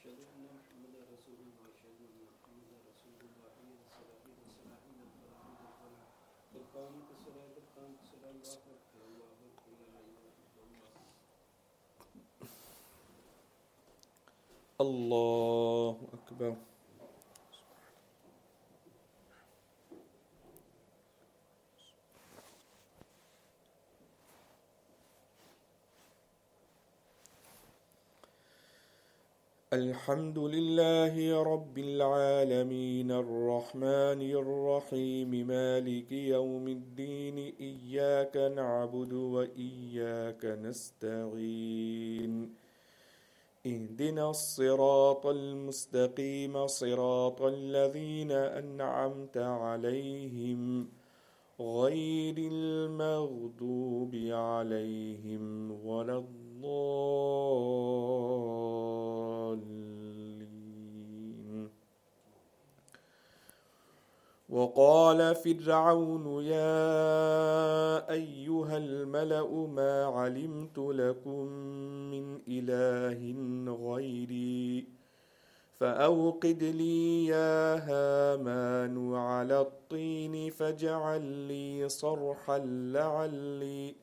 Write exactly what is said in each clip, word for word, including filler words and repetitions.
أشهد أن محمدا رسول الله أشهد أن محمدا رسول الله حي على الصلاة حي على الصلاة حي على الفلاح حي على الفلاح قد قامت الصلاة قد قامت الصلاة الله أكبر الله أكبر لا إله إلا الله. الله أكبر. الحمد لله رب العالمين الرحمن الرحيم مالك يوم الدين إياك نعبد وإياك نستعين اهدنا الصراط المستقيم صراط الذين أنعمت عليهم غير المغضوب عليهم ولا الضالين. وقال فرعون يا أيها الملأ ما علمت لكم من إله غيري فأوقد لي يا هامان على الطين فاجعل لي صرحا لعلي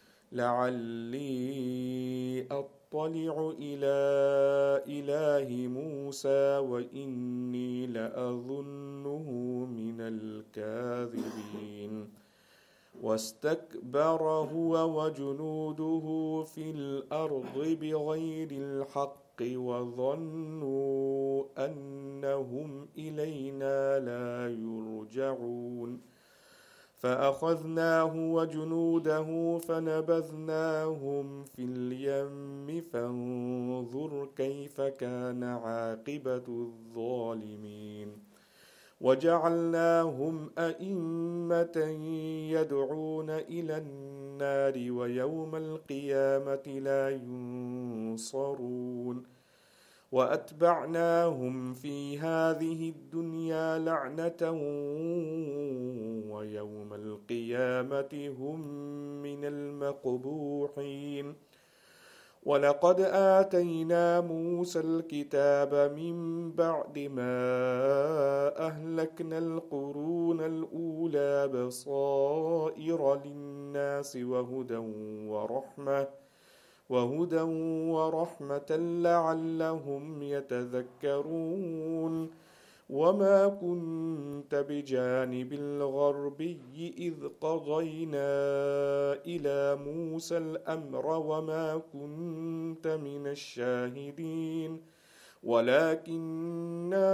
لعلي أطلع إلى إله موسى وإني لأظنه من الكاذبين. واستكبر هو وجنوده في الأرض بغير الحق وظنوا أنهم إلينا لا يرجعون فأخذناه وجنوده فنبذناهم في اليم فانظر كيف كان عاقبة الظالمين. وجعلناهم أئمة يدعون إلى النار ويوم القيامة لا ينصرون. وأتبعناهم في هذه الدنيا لعنة ويوم القيامة هم من المقبوحين. ولقد آتينا موسى الكتاب من بعد ما أهلكنا القرون الأولى بصائر للناس وهدى ورحمة وهدى ورحمة لعلهم يتذكرون. وما كنت بجانب الغربي إذ قضينا إلى موسى الأمر وما كنت من الشاهدين ولكننا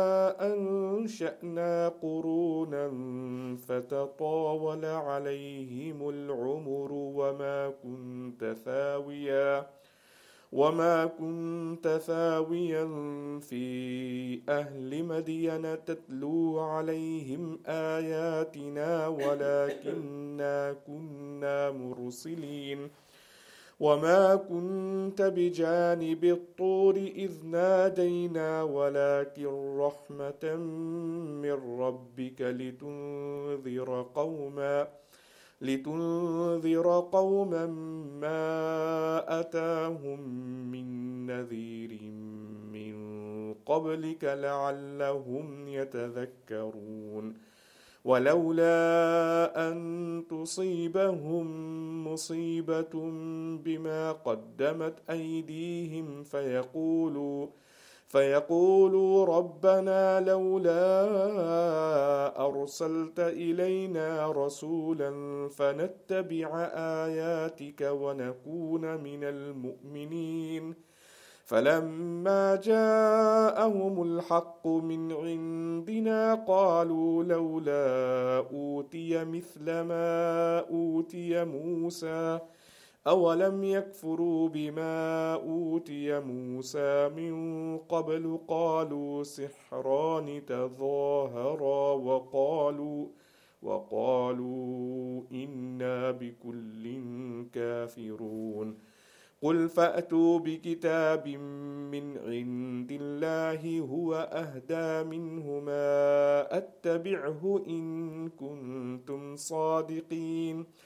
أنشأنا قرونا فتطاول عليهم العمر وما كنت ثاويا وما كنت ثاويا في أهل مدين تتلو عليهم آياتنا ولكننا كنا مرسلين. وما كنت بجانب الطور إذ نادينا ولكن رحمة من ربك لتنذر قوما لتنذر قوما ما أتاهم من نذير من قبلك لعلهم يتذكرون. ولولا أن تصيبهم مصيبة بما قدمت أيديهم فيقولوا فيقولوا ربنا لولا أرسلت إلينا رسولا فنتبع آياتك ونكون من المؤمنين. فلما جاءهم الحق من عندنا قالوا لولا أوتي مثل ما أوتي موسى أولم يكفروا بما أوتي موسى من قبل قالوا سحران تظاهرا وقالوا وقالوا إنا بكل كافرون. قل فأتوا بكتاب من عند الله هو أهدى منهما أتبعه إن كنتم صادقين.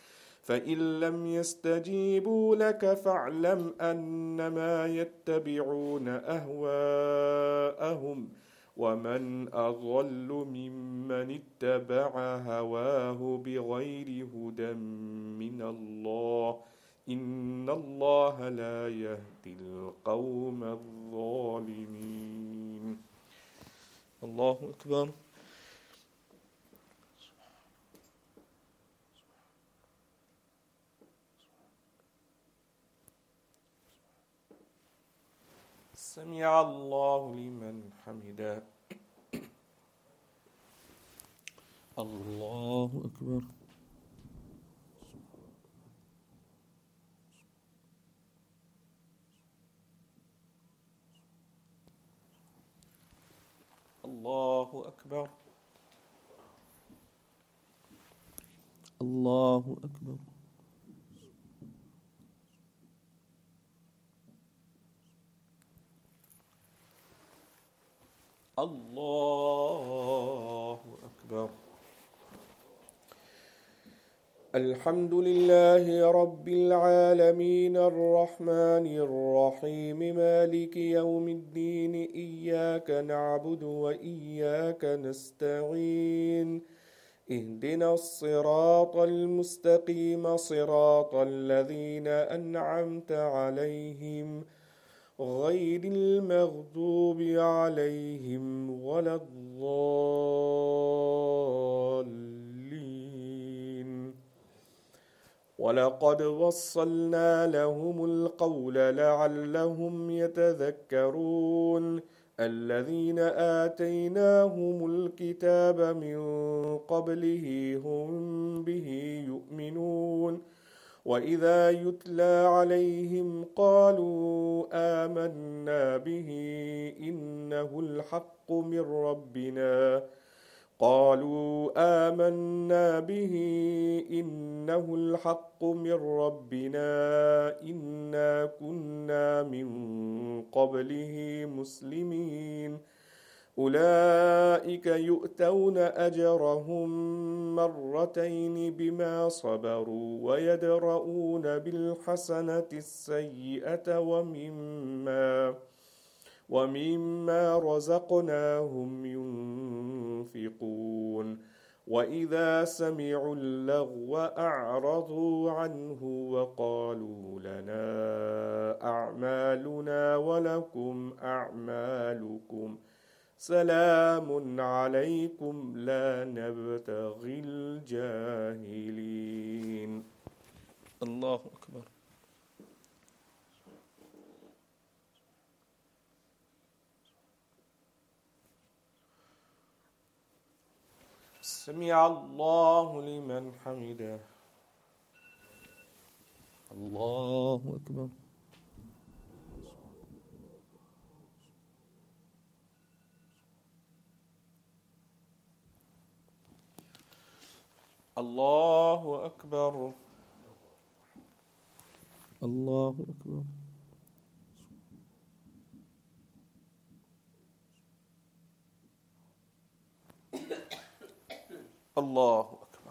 فإن لم يستجيبوا لك فاعلم أنما يتبعون أهواءهم ومن أضل ممن اتبع هواه بغير هدى من الله إن الله لا يهدي القوم الظالمين. الله أكبر. سمع الله لمن حمده. الله أكبر. الله أكبر. الله أكبر. الله أكبر. الحمد لله رب العالمين الرحمن الرحيم مالك يوم الدين إياك نعبد وإياك نستعين اهدنا الصراط المستقيم صراط الذين أنعمت عليهم غير المغضوب عليهم ولا الضالين. ولقد وصلنا لهم القول لعلهم يتذكرون الذين آتيناهم الكتاب من قبله هم به يؤمنون وإذا يتلى عليهم قالوا آمنا به إنه الحق من ربنا قالوا آمنا به إنه الحق من ربنا إنا كنا من قبله مسلمين أولئك يؤتون أجرهم مرتين بما صبروا ويدرؤون بالحسنة السيئة ومما ومما رزقناهم ينفقون وإذا سمعوا اللغو أعرضوا عنه وقالوا لنا أعمالنا ولكم أعمالكم سلام عليكم لا نبتغي الجاهلين. الله أكبر. سمع الله لمن حمده. الله أكبر. الله أكبر. الله أكبر. الله أكبر.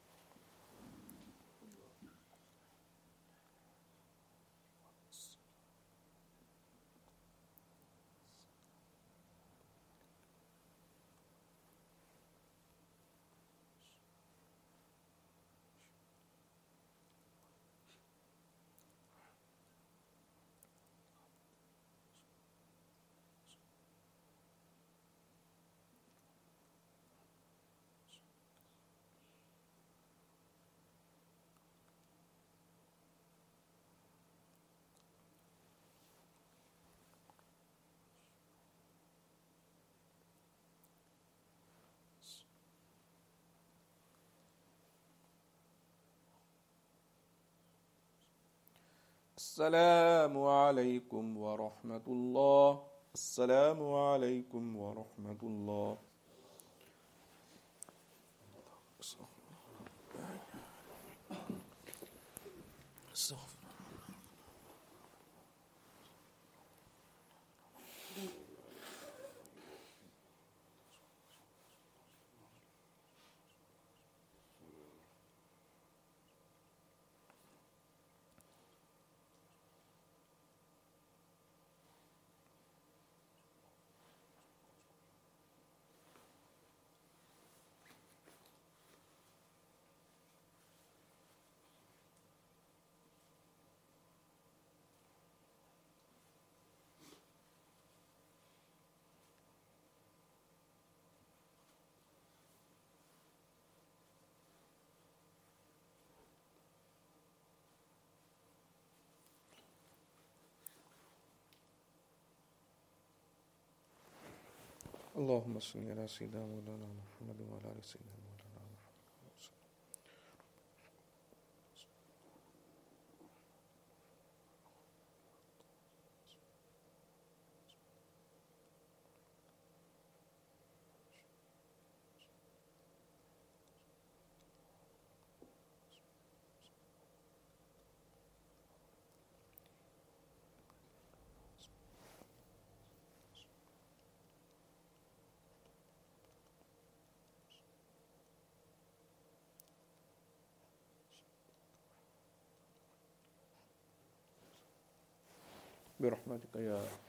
السلام عليكم ورحمة الله. السلام عليكم ورحمة الله. اللهم صل على سيدنا مولانا محمد وعلى آل سيدنا مولانا محمد. برحمتك يا